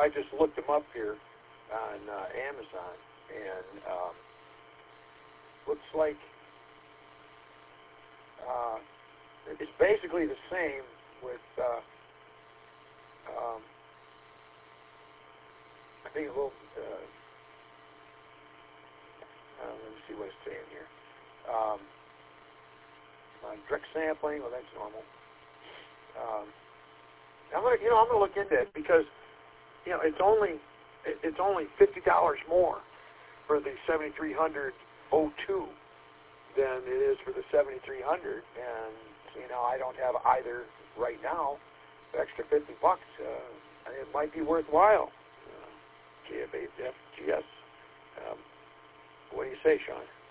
I just looked them up here on Amazon, and looks like it's basically the same with, I think a little, let me see what it's saying here. Direct sampling, well, that's normal. I'm gonna look into it because, it's only $50 more for the 7300 O2 than it is for the 7300, and I don't have either right now. The extra $50, it might be worthwhile. GFGS. What do you say, Sean?